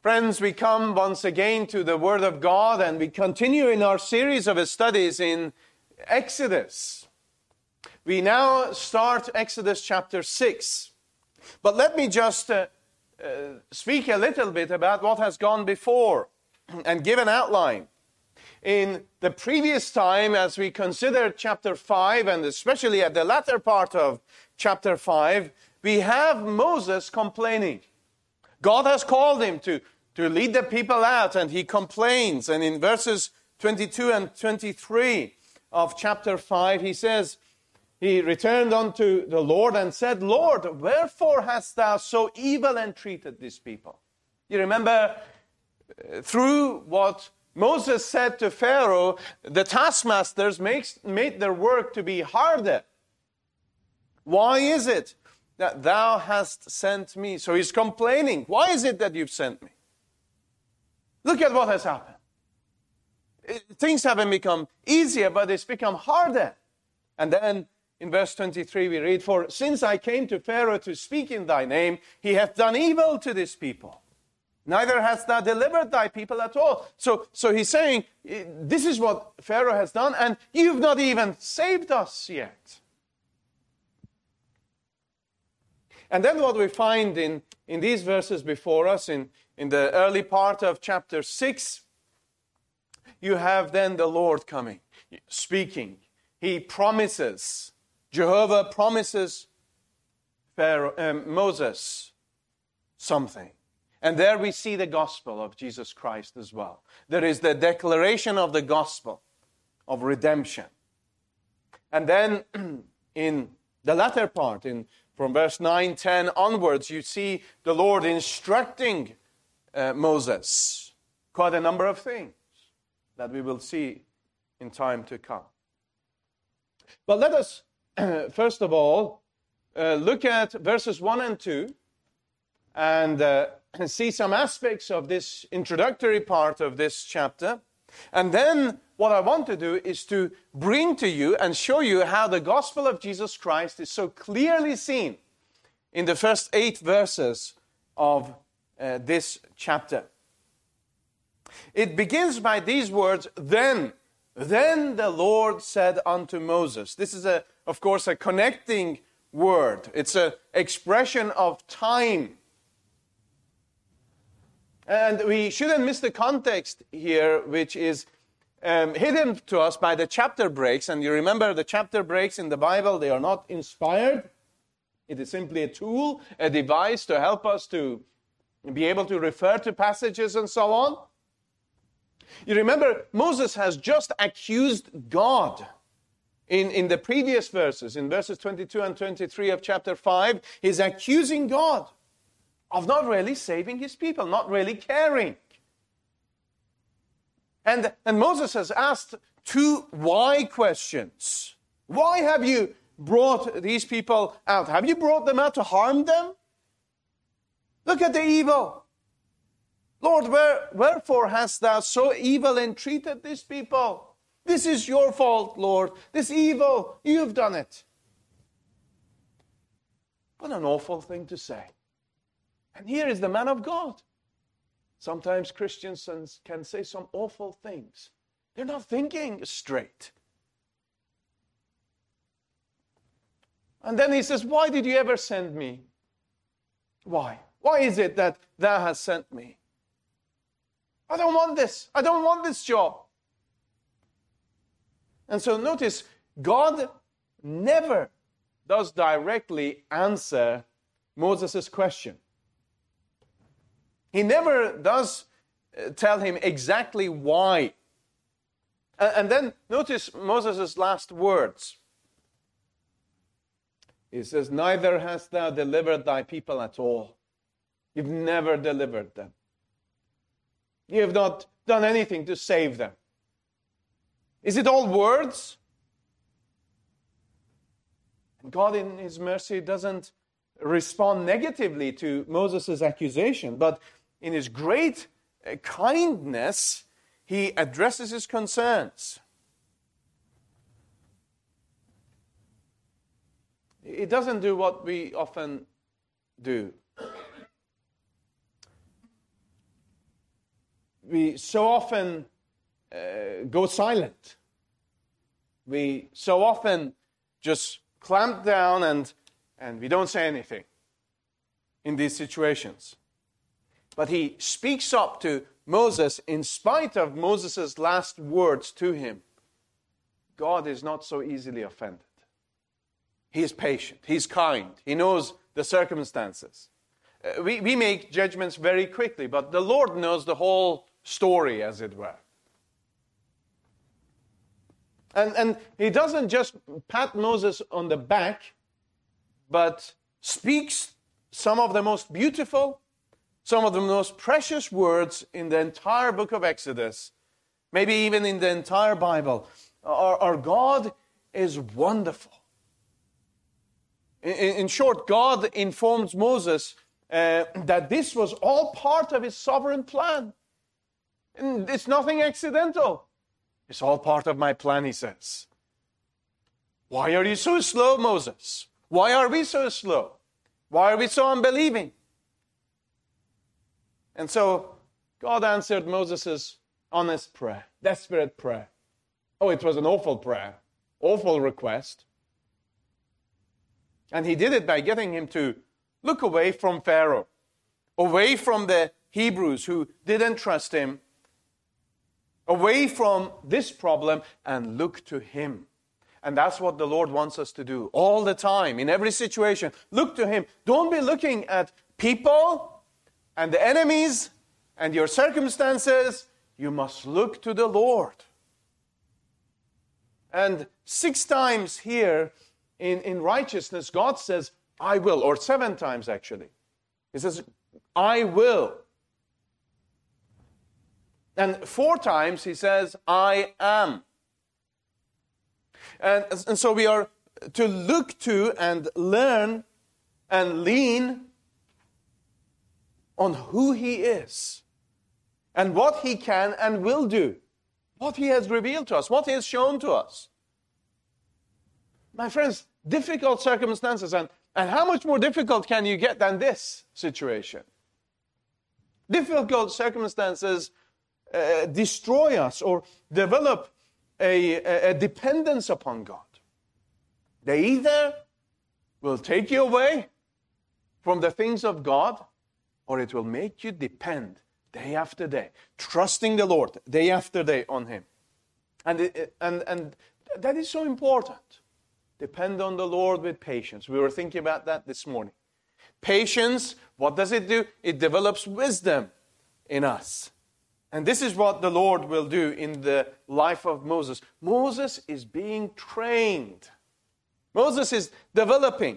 Friends, we come once again to the Word of God, and we continue in our series of studies in Exodus. We now start Exodus chapter 6. But let me just speak a little bit about what has gone before and give an outline. In the previous time, as we considered chapter 5, and especially at the latter part of chapter 5, we have Moses complaining. God has called him to lead the people out, and he complains. And in verses 22 and 23 of chapter 5, he says, he returned unto the Lord and said, Lord, wherefore hast thou so evil entreated this people? You remember, through what Moses said to Pharaoh, the taskmasters made their work to be harder. Why is it that thou hast sent me? So he's complaining. Why is it that you've sent me? Look at what has happened. Things haven't become easier, but it's become harder. And then in verse 23 we read, For since I came to Pharaoh to speak in thy name, he hath done evil to this people. Neither hast thou delivered thy people at all. So he's saying, this is what Pharaoh has done, and you've not even saved us yet. And then what we find in these verses before us, in the early part of chapter 6, you have then the Lord coming, speaking. He promises, Jehovah promises Moses something. And there we see the gospel of Jesus Christ as well. There is the declaration of the gospel of redemption. And then in the latter part, from verse 9, 10 onwards, you see the Lord instructing Moses quite a number of things that we will see in time to come. But let us, first of all, look at verses 1 and 2 and see some aspects of this introductory part of this chapter. And then what I want to do is to bring to you and show you how the gospel of Jesus Christ is so clearly seen in the first 8 verses of this chapter. It begins by these words, Then the Lord said unto Moses. This is, of course, a connecting word. It's an expression of time. And we shouldn't miss the context here, which is hidden to us by the chapter breaks. And you remember the chapter breaks in the Bible, they are not inspired. It is simply a tool, a device to help us to be able to refer to passages and so on. You remember, Moses has just accused God in the previous verses. In verses 22 and 23 of chapter 5, he's accusing God of not really saving his people, not really caring. And Moses has asked 2 why questions. Why have you brought these people out? Have you brought them out to harm them? Look at the evil. Lord, wherefore hast thou so evil entreated these people? This is your fault, Lord. This evil, you've done it. What an awful thing to say. And here is the man of God. Sometimes Christians can say some awful things. They're not thinking straight. And then he says, why did you ever send me? Why? Why is it that thou hast sent me? I don't want this. I don't want this job. And so notice, God never does directly answer Moses' question. He never does tell him exactly why. And then notice Moses' last words. He says, neither hast thou delivered thy people at all. You've never delivered them. You have not done anything to save them. Is it all words? And God in his mercy doesn't respond negatively to Moses' accusation, but in his great kindness, he addresses his concerns. He doesn't do what we often do. we so often go silent. We so often just clamp down and we don't say anything in these situations. But he speaks up to Moses in spite of Moses' last words to him. God is not so easily offended. He is patient. He's kind. He knows the circumstances. We make judgments very quickly, but the Lord knows the whole story, as it were. And he doesn't just pat Moses on the back, but speaks some of the most beautiful, some of the most precious words in the entire book of Exodus, maybe even in the entire Bible. Our God is wonderful. In short, God informs Moses that this was all part of his sovereign plan. And it's nothing accidental. It's all part of my plan, he says. Why are you so slow, Moses? Why are we so slow? Why are we so unbelieving? And so God answered Moses' honest prayer, desperate prayer. Oh, it was an awful prayer, awful request. And he did it by getting him to look away from Pharaoh, away from the Hebrews who didn't trust him, away from this problem, and look to him. And that's what the Lord wants us to do all the time, in every situation. Look to him. Don't be looking at people and the enemies and your circumstances. You must look to the Lord. And 6 times here in righteousness, God says, I will, or 7 times actually. He says, I will. And 4 times he says, I am. And so we are to look to and learn and lean on who he is and what he can and will do, what he has revealed to us, what he has shown to us. My friends, difficult circumstances, and how much more difficult can you get than this situation? Difficult circumstances destroy us or develop a dependence upon God. They either will take you away from the things of God, or it will make you depend day after day, trusting the Lord day after day on him. And that is so important. Depend on the Lord with patience. We were thinking about that this morning. Patience, what does it do? It develops wisdom in us. And this is what the Lord will do in the life of Moses. Moses is being trained. Moses is developing.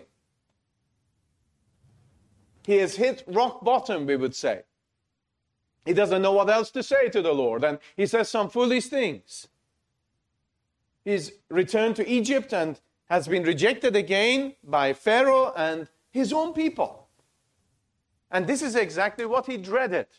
He has hit rock bottom, we would say. He doesn't know what else to say to the Lord, and he says some foolish things. He's returned to Egypt and has been rejected again by Pharaoh and his own people. And this is exactly what he dreaded.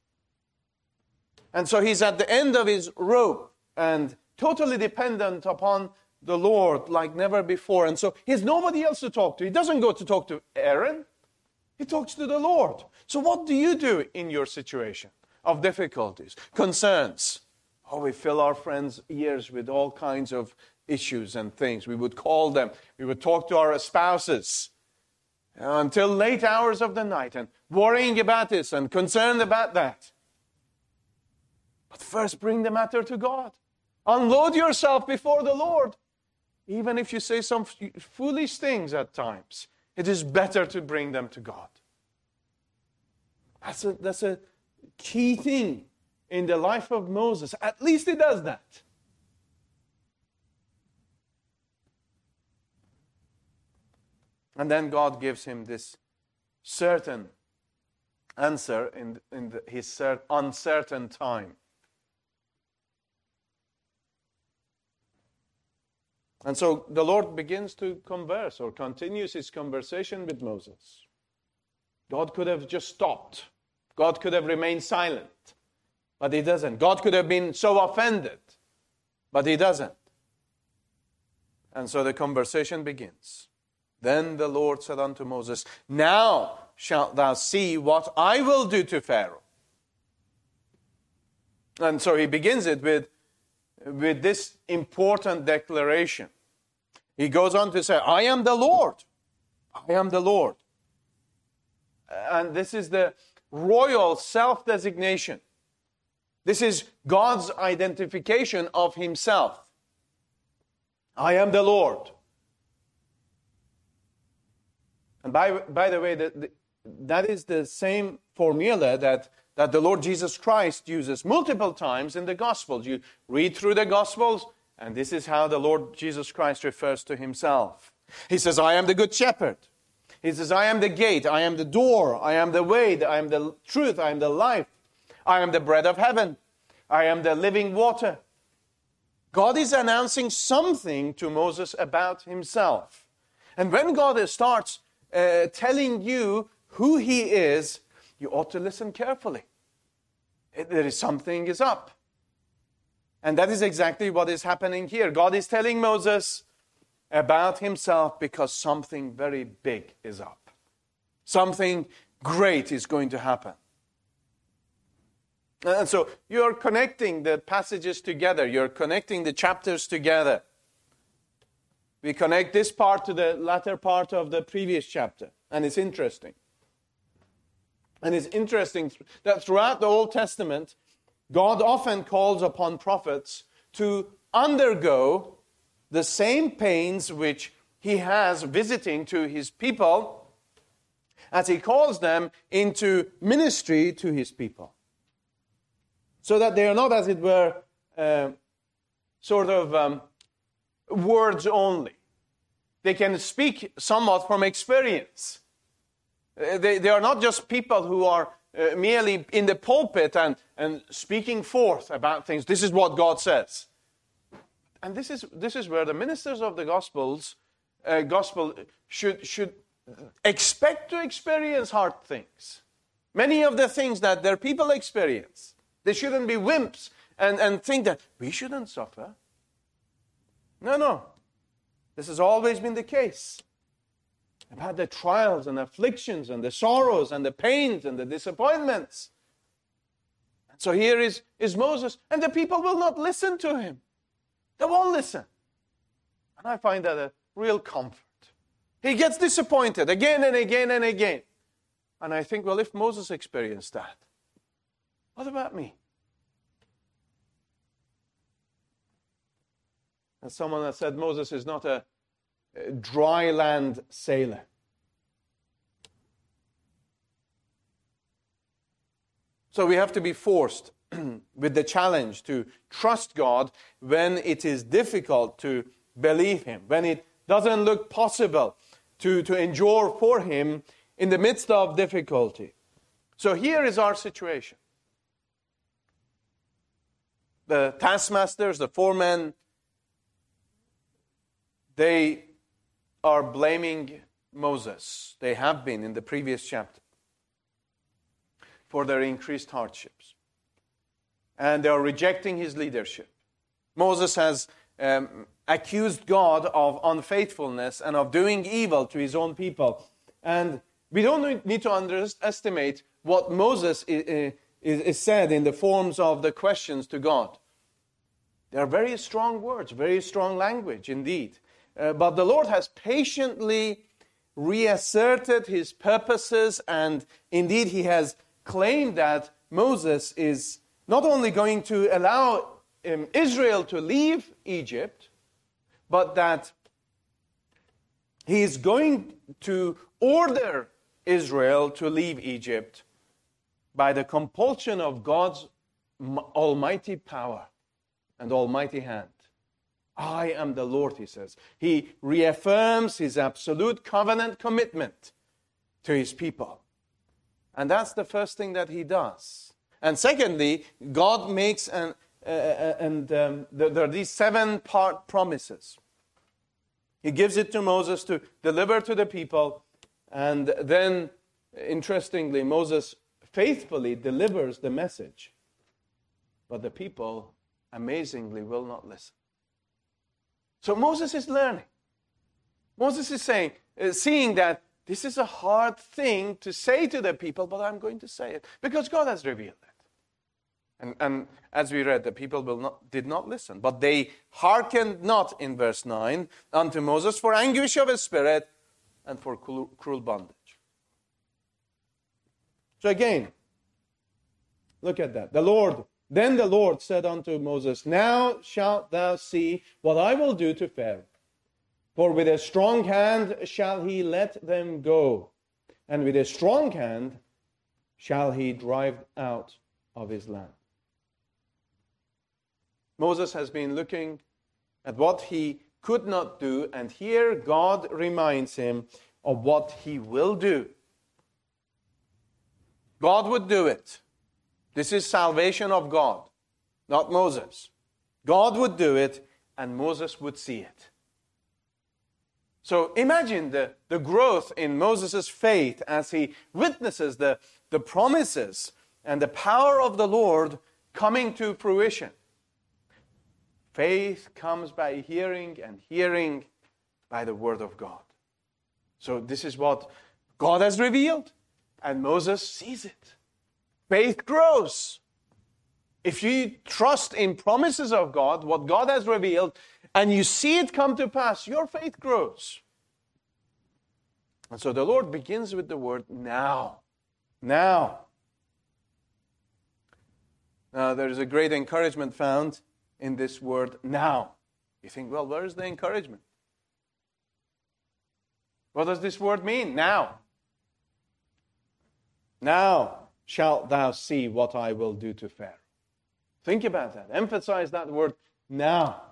And so he's at the end of his rope and totally dependent upon the Lord like never before. And so he has nobody else to talk to. He doesn't go to talk to Aaron. He talks to the Lord. So what do you do in your situation of difficulties, concerns? Oh, we fill our friends' ears with all kinds of issues and things. We would call them. We would talk to our spouses until late hours of the night and worrying about this and concerned about that. But first bring the matter to God. Unload yourself before the Lord. Even if you say some foolish things at times, it is better to bring them to God. That's a key thing in the life of Moses. At least he does that. And then God gives him this certain answer in his uncertain time. And so the Lord begins to converse or continues his conversation with Moses. God could have just stopped. God could have remained silent. But he doesn't. God could have been so offended. But he doesn't. And so the conversation begins. Then the Lord said unto Moses, Now shalt thou see what I will do to Pharaoh. And so he begins it with this important declaration. He goes on to say, I am the Lord. I am the Lord. And this is the royal self-designation. This is God's identification of himself. I am the Lord. And by the way, that is the same formula that the Lord Jesus Christ uses multiple times in the Gospels. You read through the Gospels, and this is how the Lord Jesus Christ refers to himself. He says, I am the good shepherd. He says, I am the gate, I am the door, I am the way, I am the truth, I am the life. I am the bread of heaven. I am the living water. God is announcing something to Moses about himself. And when God starts telling you who he is, you ought to listen carefully. There is something is up. And that is exactly what is happening here. God is telling Moses about himself because something very big is up. Something great is going to happen. And so you're connecting the passages together. You're connecting the chapters together. We connect this part to the latter part of the previous chapter. And it's interesting. And it's interesting that throughout the Old Testament, God often calls upon prophets to undergo the same pains which he has visiting to his people as he calls them into ministry to his people. So that they are not, as it were, words only. They can speak somewhat from experience. They are not just people who are merely in the pulpit and speaking forth about things. This is what God says. And this is where the ministers of the gospel should expect to experience hard things. Many of the things that their people experience. They shouldn't be wimps and think that we shouldn't suffer. No. This has always been the case. About the trials and afflictions and the sorrows and the pains and the disappointments. And so here is Moses, and the people will not listen to him. They won't listen. And I find that a real comfort. He gets disappointed again and again and again. And I think, well, if Moses experienced that, what about me? And someone has said Moses is not a dry land sailor. So we have to be forced with the challenge to trust God when it is difficult to believe him, when it doesn't look possible to endure for him in the midst of difficulty. So here is our situation. The taskmasters, the foremen, they are blaming Moses. They have been in the previous chapter for their increased hardships. And they are rejecting his leadership. Moses has accused God of unfaithfulness and of doing evil to his own people. And we don't need to underestimate what Moses is said in the forms of the questions to God. They are very strong words, very strong language indeed. But the Lord has patiently reasserted his purposes, and indeed he has claimed that Moses is not only going to allow Israel to leave Egypt, but that he is going to order Israel to leave Egypt by the compulsion of God's almighty power and almighty hand. I am the Lord, he says. He reaffirms his absolute covenant commitment to his people. And that's the first thing that he does. And secondly, God makes there are these 7-part promises. He gives it to Moses to deliver to the people. And then, interestingly, Moses faithfully delivers the message. But the people, amazingly, will not listen. So Moses is learning. Moses is seeing that this is a hard thing to say to the people, but I'm going to say it because God has revealed it. And as we read, the people did not listen. But they hearkened not, in verse 9, unto Moses for anguish of his spirit and for cruel bondage. So again, look at that. Then the Lord said unto Moses, Now shalt thou see what I will do to Pharaoh. For with a strong hand shall he let them go, and with a strong hand shall he drive out of his land. Moses has been looking at what he could not do, and here God reminds him of what he will do. God would do it. This is salvation of God, not Moses. God would do it, and Moses would see it. So imagine the growth in Moses' faith as he witnesses the promises and the power of the Lord coming to fruition. Faith comes by hearing, and hearing by the word of God. So this is what God has revealed, and Moses sees it. Faith grows. If you trust in promises of God, what God has revealed, and you see it come to pass, your faith grows. And so the Lord begins with the word now. Now. Now there is a great encouragement found in this word now. You think, well, where is the encouragement? What does this word mean? Now. Now shalt thou see what I will do to Pharaoh. Think about that. Emphasize that word now.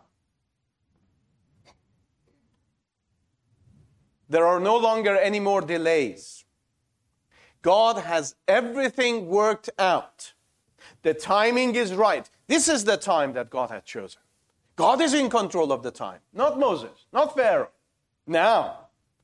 There are no longer any more delays. God has everything worked out. The timing is right. This is the time that God had chosen. God is in control of the time. Not Moses, not Pharaoh. Now,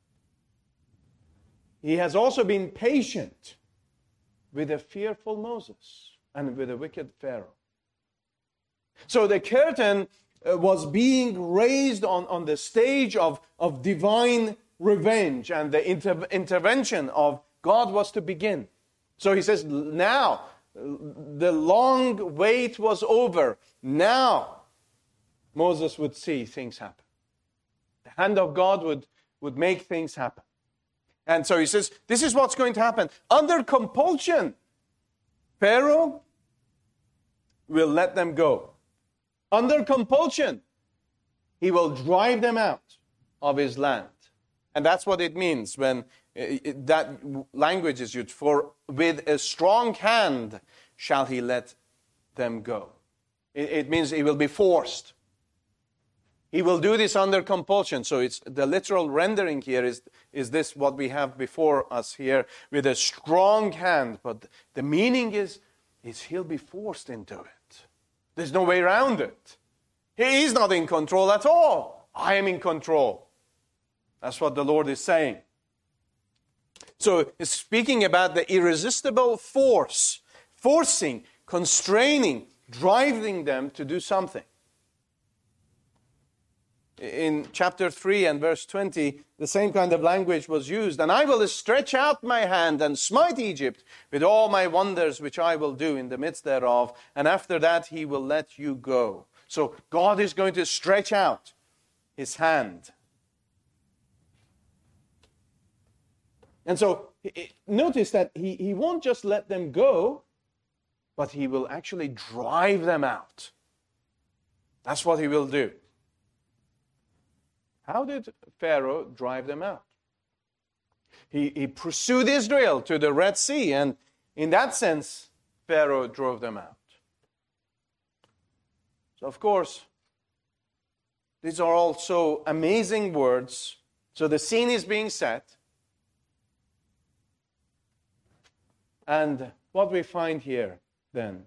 he has also been patient with a fearful Moses and with a wicked Pharaoh. So the curtain was being raised on the stage of divine revenge, and the intervention of God was to begin. So he says, now, the long wait was over. Now, Moses would see things happen. The hand of God would make things happen. And so he says, this is what's going to happen. Under compulsion, Pharaoh will let them go. Under compulsion, he will drive them out of his land. And that's what it means when that language is used. For with a strong hand shall he let them go. It means he will be forced. He will do this under compulsion. So it's the literal rendering here is this what we have before us here, with a strong hand. But the meaning is he'll be forced into it. There's no way around it. He is not in control at all. I am in control. That's what the Lord is saying. So it's speaking about the irresistible force, forcing, constraining, driving them to do something. In chapter 3 and verse 20, the same kind of language was used. And I will stretch out my hand and smite Egypt with all my wonders which I will do in the midst thereof. And after that he will let you go. So God is going to stretch out his hand. And so notice that he won't just let them go, but he will actually drive them out. That's what he will do. How did Pharaoh drive them out? He pursued Israel to the Red Sea, and in that sense, Pharaoh drove them out. So, of course, these are all so amazing words. So the scene is being set. And what we find here, then,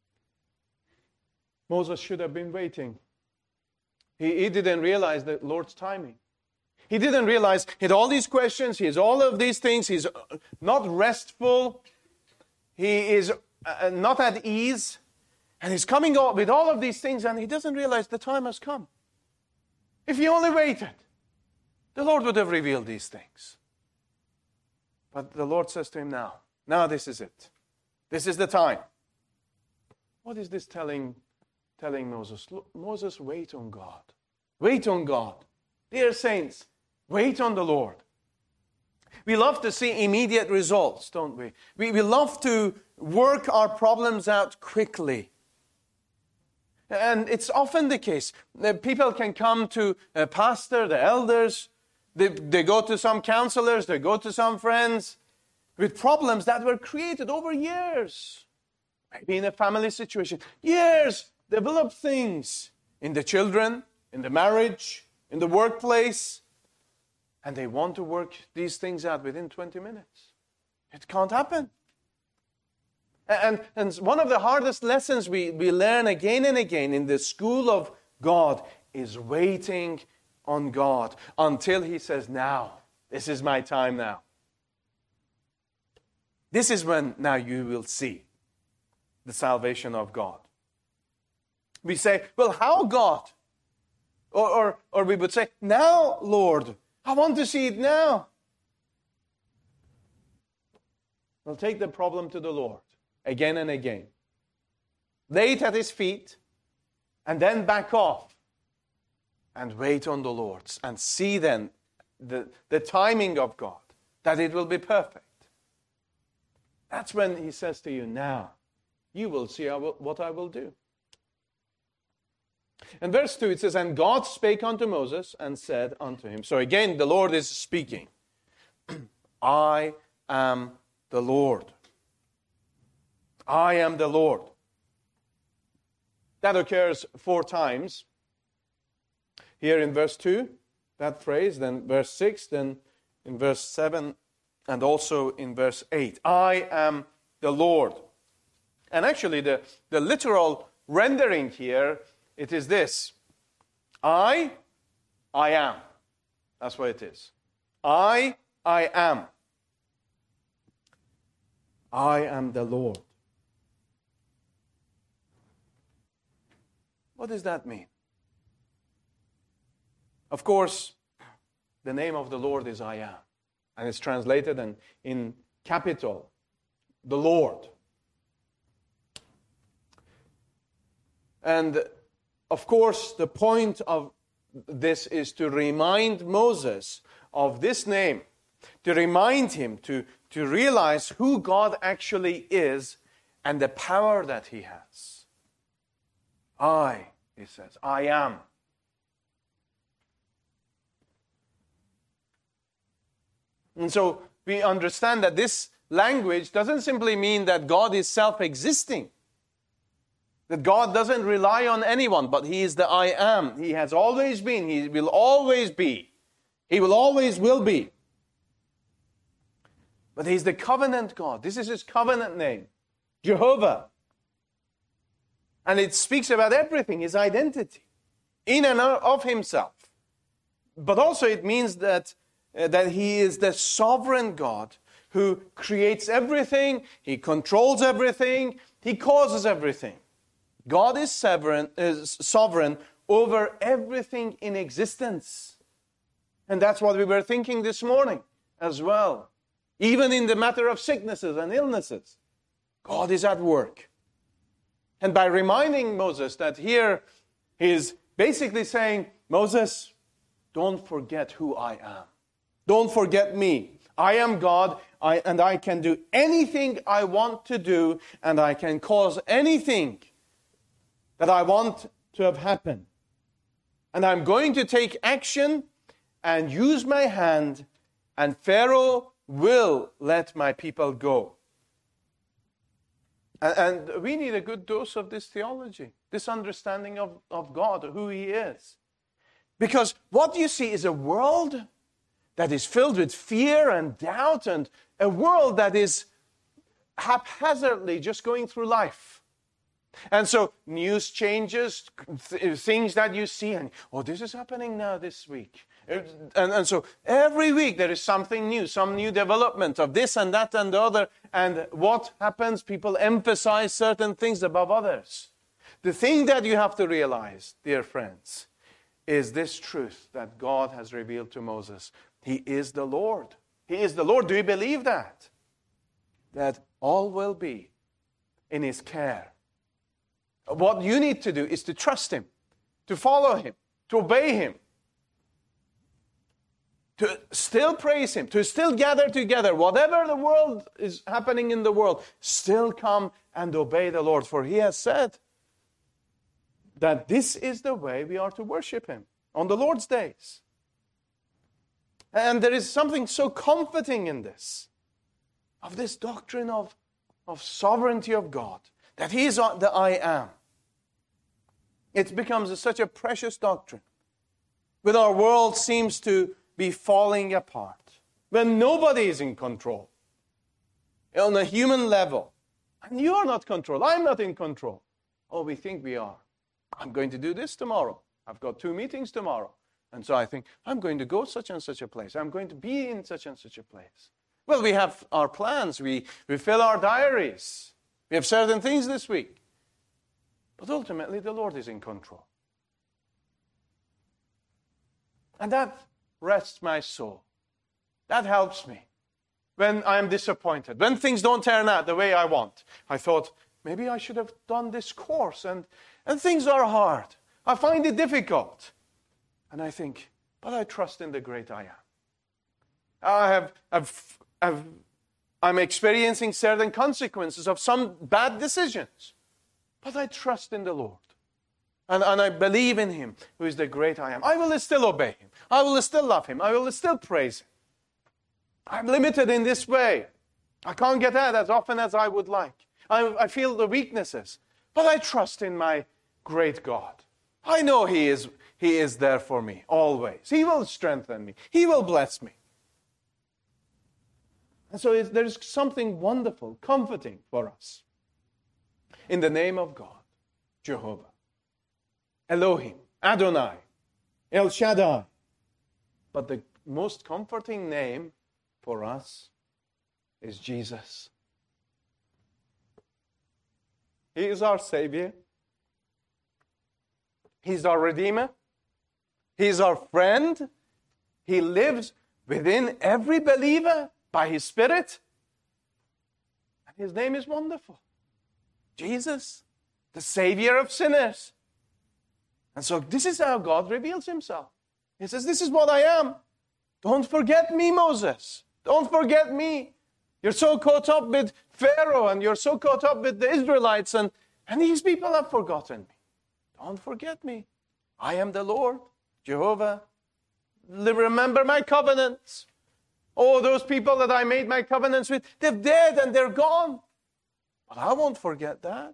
Moses should have been waiting. He didn't realize the Lord's timing. He didn't realize he had all these questions, he has all of these things, he's not restful, he is not at ease, and he's coming up with all of these things, and he doesn't realize the time has come. If he only waited, the Lord would have revealed these things. But the Lord says to him now, this is it. This is the time. What is this telling Moses? Look, Moses, wait on God. Wait on God. Dear saints, wait on the Lord. We love to see immediate results, don't we? We love to work our problems out quickly. And it's often the case. People can come to a pastor, the elders, they go to some counselors, they go to some friends with problems that were created over years. Maybe in a family situation. Years, develop things in the children, in the marriage, in the workplace. And they want to work these things out within 20 minutes. It can't happen. And one of the hardest lessons we learn again and again in the school of God is waiting on God until He says, now, this is my time now. This is when now you will see the salvation of God. We say, well, how God? Or we would say, now, Lord, I want to see it now. Well, take the problem to the Lord again and again. Lay it at His feet and then back off and wait on the Lord and see then the timing of God, that it will be perfect. That's when He says to you, now, you will see what I will do. In verse 2 it says, and God spake unto Moses and said unto him. So again, the Lord is speaking. I am the Lord. I am the Lord. That occurs 4 times. Here in verse 2, that phrase, then verse 6, then in verse 7, and also in verse 8. I am the Lord. And actually the literal rendering here, it is this. I am. That's what it is. I am. I am the Lord. What does that mean? Of course, the name of the Lord is I am. And it's translated in capital, the Lord. And of course, the point of this is to remind Moses of this name, to remind him to realize who God actually is and the power that He has. He says, I am. And so we understand that this language doesn't simply mean that God is self-existing. That God doesn't rely on anyone, but He is the I am. He has always been. He will always be. He will always will be. But He's the covenant God. This is His covenant name. Jehovah. And it speaks about everything, His identity. In and of Himself. But also it means that He is the sovereign God who creates everything. He controls everything. He causes everything. God is sovereign over everything in existence. And that's what we were thinking this morning as well. Even in the matter of sicknesses and illnesses, God is at work. And by reminding Moses that here He is basically saying, Moses, don't forget who I am. Don't forget me. I am God, and I can do anything I want to do, and I can cause anything that I want to have happen. And I'm going to take action and use my hand, and Pharaoh will let my people go. And we need a good dose of this theology, this understanding of God, who He is. Because what you see is a world that is filled with fear and doubt, and a world that is haphazardly just going through life. And so news changes, things that you see, and this is happening now this week. And so every week there is something new, some new development of this and that and the other. And what happens? People emphasize certain things above others. The thing that you have to realize, dear friends, is this truth that God has revealed to Moses. He is the Lord. He is the Lord. Do you believe that? That all will be in His care. What you need to do is to trust Him, to follow Him, to obey Him, to still praise Him, to still gather together. Whatever the world is happening in the world, still come and obey the Lord. For He has said that this is the way we are to worship Him on the Lord's days. And there is something so comforting in this, of this doctrine of sovereignty of God, that He is the I am. It becomes such a precious doctrine when our world seems to be falling apart, when nobody is in control on a human level. And you are not controlled. I'm not in control. Oh, we think we are. I'm going to do this tomorrow. I've got 2 meetings tomorrow. And so I think, I'm going to go such and such a place. I'm going to be in such and such a place. Well, we have our plans. We fill our diaries. We have certain things this week. But ultimately, the Lord is in control. And that rests my soul. That helps me when I'm disappointed, when things don't turn out the way I want. I thought, maybe I should have done this course, and things are hard. I find it difficult. And I think, but I trust in the great I am. I'm experiencing certain consequences of some bad decisions. But I trust in the Lord. And I believe in Him, who is the great I am. I will still obey Him. I will still love Him. I will still praise Him. I'm limited in this way. I can't get out as often as I would like. I feel the weaknesses. But I trust in my great God. I know He is there for me always. He will strengthen me. He will bless me. And so there's something wonderful, comforting for us in the name of God, Jehovah, Elohim, Adonai, El Shaddai. But the most comforting name for us is Jesus. He is our Savior. He's our Redeemer. He's our friend. He lives within every believer by His Spirit. And His name is wonderful. Jesus, the Savior of sinners. And so this is how God reveals Himself. He says, this is what I am. Don't forget me, Moses. Don't forget me. You're so caught up with Pharaoh and you're so caught up with the Israelites and these people have forgotten me. Don't forget me. I am the Lord, Jehovah. Remember my covenants. Oh, those people that I made my covenants with, they're dead and they're gone. But I won't forget that.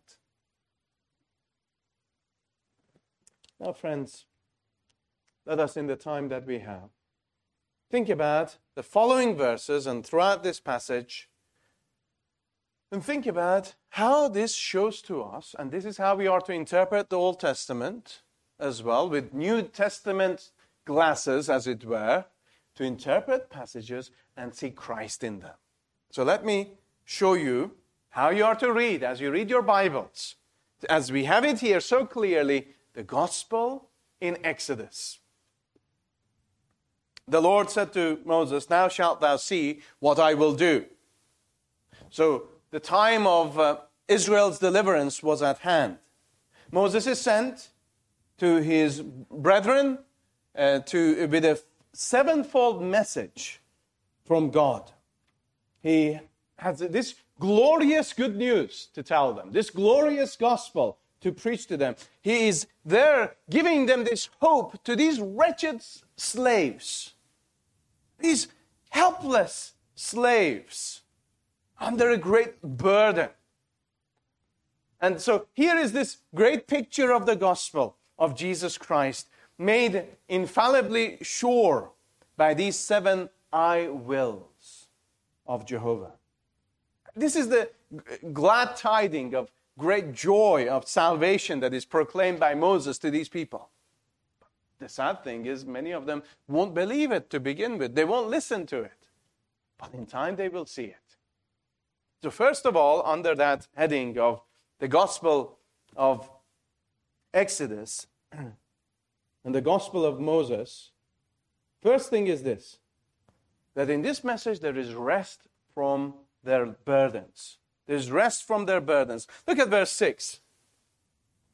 Now, friends, let us, in the time that we have, think about the following verses and throughout this passage, and think about how this shows to us, and this is how we are to interpret the Old Testament as well, with New Testament glasses, as it were, to interpret passages and see Christ in them. So let me show you how you are to read as you read your Bibles. As we have it here so clearly, the gospel in Exodus. The Lord said to Moses, now shalt thou see what I will do. So the time of Israel's deliverance was at hand. Moses is sent to his brethren with a sevenfold message from God. He has this glorious good news to tell them, this glorious gospel to preach to them. He is there giving them this hope to these wretched slaves, these helpless slaves under a great burden. And so here is this great picture of the gospel of Jesus Christ, made infallibly sure by these 7 I wills of Jehovah. This is the glad tiding of great joy of salvation that is proclaimed by Moses to these people. The sad thing is many of them won't believe it to begin with. They won't listen to it. But in time they will see it. So first of all, under that heading of the gospel of Exodus and the gospel of Moses, first thing is this, that in this message there is rest from their burdens. There's rest from their burdens. Look at verse 6.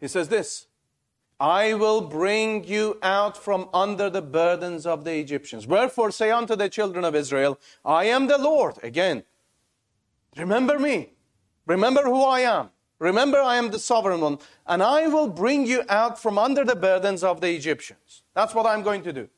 He says this, I will bring you out from under the burdens of the Egyptians. Wherefore say unto the children of Israel, I am the Lord. Again, remember me. Remember who I am. Remember I am the sovereign one. And I will bring you out from under the burdens of the Egyptians. That's what I'm going to do.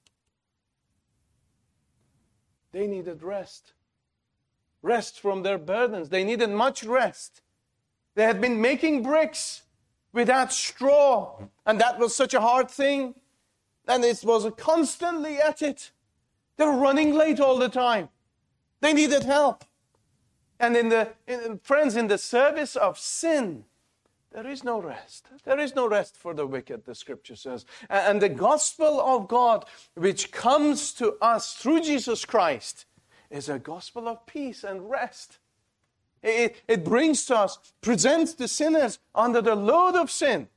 They needed rest. Rest from their burdens. They needed much rest. They had been making bricks without straw. And that was such a hard thing. And it was constantly at it. They were running late all the time. They needed help. And friends, in the service of sin, there is no rest. There is no rest for the wicked, the Scripture says. And the gospel of God, which comes to us through Jesus Christ, is a gospel of peace and rest. It brings to us, presents the sinners under the load of sin.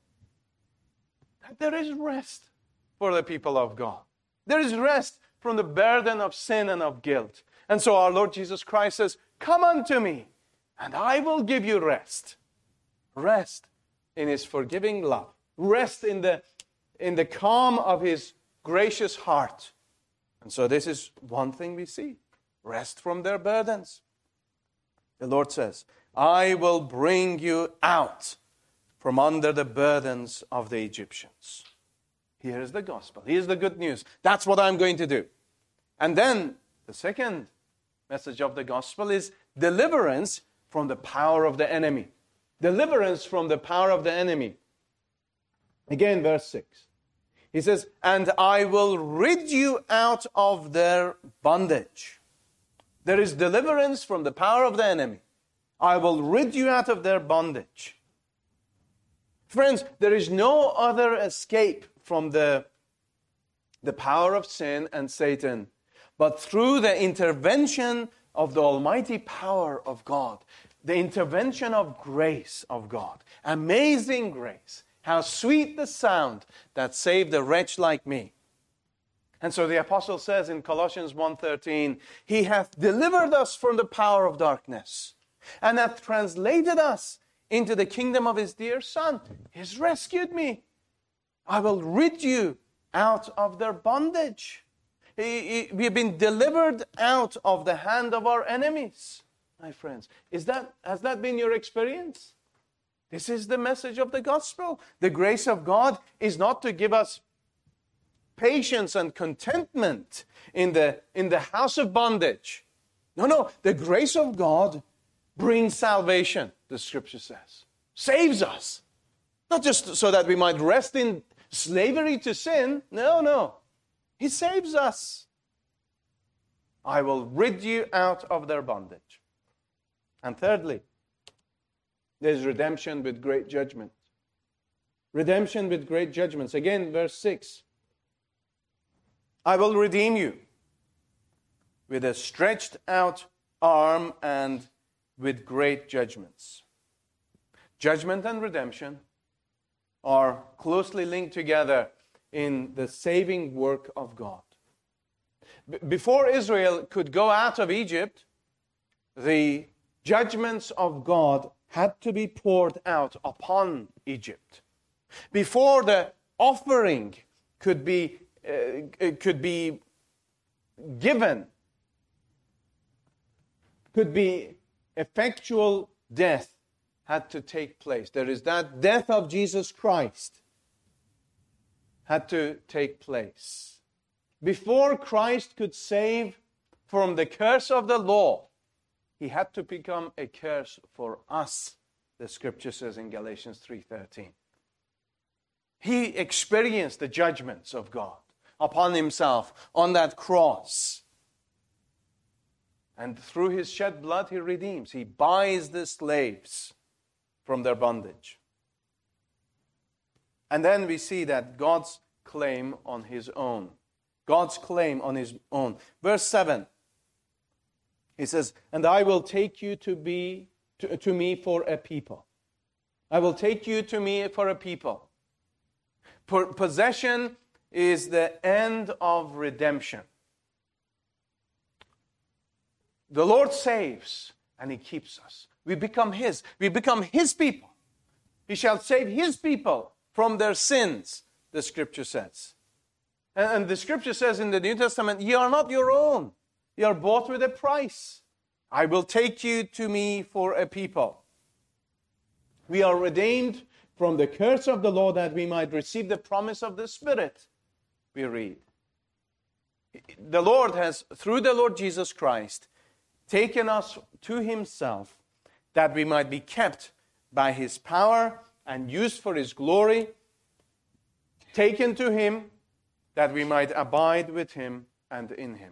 There is rest for the people of God. There is rest from the burden of sin and of guilt. And so our Lord Jesus Christ says, come unto me, and I will give you rest. Rest in His forgiving love. Rest in the calm of His gracious heart. And so this is one thing we see. Rest from their burdens. The Lord says, I will bring you out from under the burdens of the Egyptians. Here is the gospel. Here's the good news. That's what I'm going to do. And then the second message of the gospel is deliverance from the power of the enemy. Deliverance from the power of the enemy. Again, verse 6. He says, and I will rid you out of their bondage. There is deliverance from the power of the enemy. I will rid you out of their bondage. Friends, there is no other escape from the power of sin and Satan, but through the intervention of the almighty power of God, the intervention of grace of God. Amazing grace. How sweet the sound that saved a wretch like me. And so the apostle says in Colossians 1:13, He hath delivered us from the power of darkness, and hath translated us into the kingdom of His dear Son. He's rescued me. I will rid you out of their bondage. We have been delivered out of the hand of our enemies, my friends. Has that been your experience? This is the message of the gospel. The grace of God is not to give us patience and contentment in the house of bondage. No. The grace of God brings salvation, the Scripture says. Saves us. Not just so that we might rest in slavery to sin. No. He saves us. I will rid you out of their bondage. And thirdly, there's redemption with great judgment. Redemption with great judgments. Again, verse 6. I will redeem you with a stretched out arm and with great judgments. Judgment and redemption are closely linked together in the saving work of God. Before Israel could go out of Egypt, the judgments of God had to be poured out upon Egypt. Before the offering could be given, could be effectual death had to take place. There is that death of Jesus Christ had to take place. Before Christ could save from the curse of the law, He had to become a curse for us, the Scripture says in Galatians 3:13. He experienced the judgments of God upon Himself on that cross. And through His shed blood, He redeems. He buys the slaves from their bondage. And then we see that God's claim on His own. God's claim on His own. Verse 7. He says, and I will take you to me for a people. I will take you to me for a people. Possession is the end of redemption. The Lord saves and He keeps us. We become His. We become His people. He shall save his people from their sins, the Scripture says. And the Scripture says in the New Testament, ye are not your own. You are bought with a price. I will take you to me for a people. We are redeemed from the curse of the law that we might receive the promise of the Spirit, we read. The Lord has, through the Lord Jesus Christ, taken us to himself that we might be kept by his power and used for his glory, taken to him that we might abide with him and in him.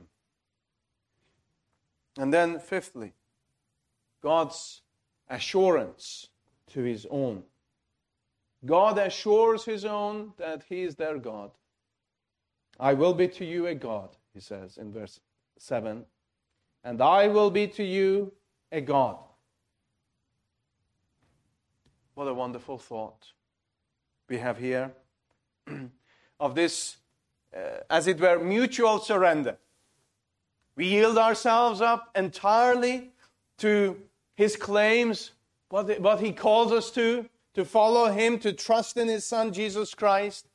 And then fifthly, God's assurance to his own. God assures his own that he is their God. I will be to you a God, he says in verse 7, and I will be to you a God. What a wonderful thought we have here of this, as it were, mutual surrender. We yield ourselves up entirely to his claims, what he calls us to follow him, to trust in his Son, Jesus Christ,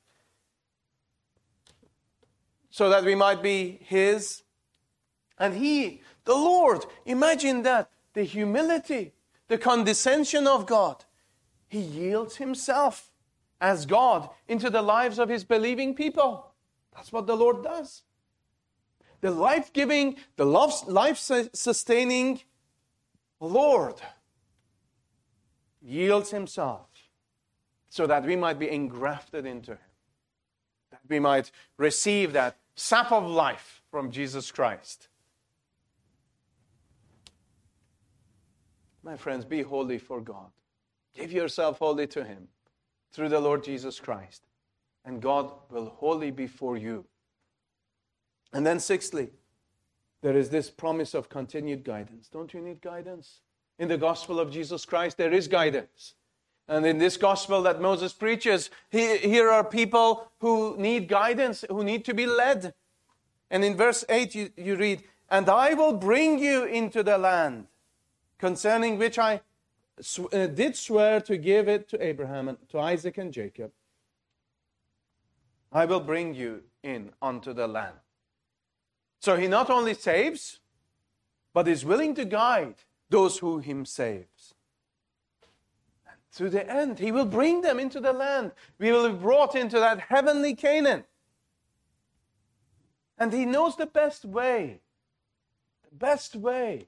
so that we might be his. And he, the Lord, imagine that, the humility, the condescension of God. He yields himself as God into the lives of his believing people. That's what the Lord does. The life-giving, the life-sustaining Lord yields himself so that we might be engrafted into him, that we might receive that sap of life from Jesus Christ. My friends, be holy for God. Give yourself wholly to him through the Lord Jesus Christ, and God will wholly be for you. And then sixthly, there is this promise of continued guidance. Don't you need guidance? In the gospel of Jesus Christ, there is guidance. And in this gospel that Moses preaches, here are people who need guidance, who need to be led. And in verse 8 you read, and I will bring you into the land concerning which I did swear to give it to Abraham and to Isaac and Jacob. I will bring you in unto the land. So he not only saves, but is willing to guide those who him saves. And to the end, he will bring them into the land. We will be brought into that heavenly Canaan. And he knows the best way. The best way.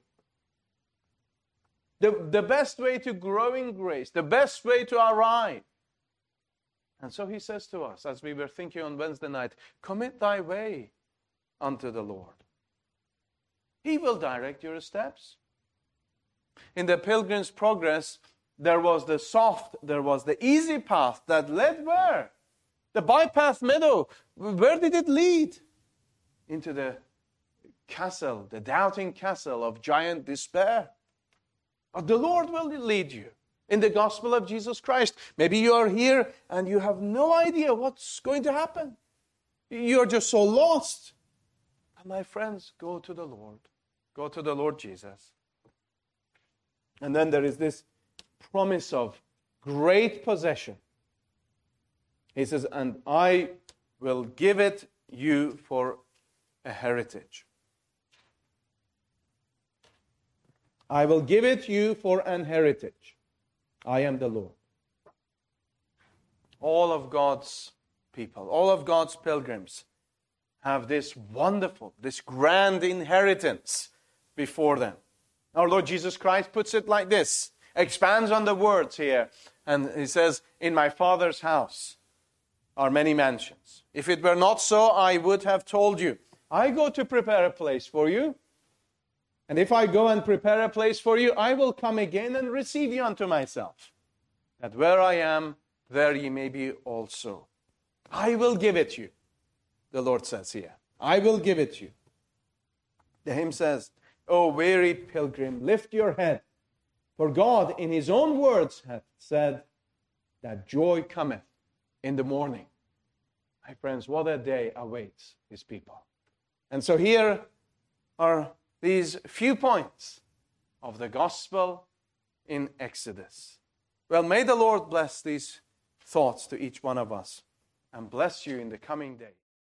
The best way to grow in grace. The best way to arrive. And so he says to us, as we were thinking on Wednesday night, commit thy way unto the Lord. He will direct your steps. In the Pilgrim's Progress, there was the soft, there was the easy path that led where? The bypath meadow. Where did it lead? Into the castle, the doubting castle of giant despair. But the Lord will lead you in the gospel of Jesus Christ. Maybe you are here and you have no idea what's going to happen. You're just so lost. And my friends, go to the Lord. Go to the Lord Jesus. And then there is this promise of great possession. He says, and I will give it you for a heritage. I will give it you for an heritage. I am the Lord. All of God's people, all of God's pilgrims have this wonderful, this grand inheritance before them. Our Lord Jesus Christ puts it like this, expands on the words here, and he says, in my Father's house are many mansions. If it were not so, I would have told you. I go to prepare a place for you. And if I go and prepare a place for you, I will come again and receive you unto myself, that where I am, there ye may be also. I will give it you, the Lord says here. I will give it you. The hymn says, O weary pilgrim, lift your head, for God in his own words hath said that joy cometh in the morning. My friends, what a day awaits his people. And so here are these few points of the gospel in Exodus. Well, may the Lord bless these thoughts to each one of us and bless you in the coming days.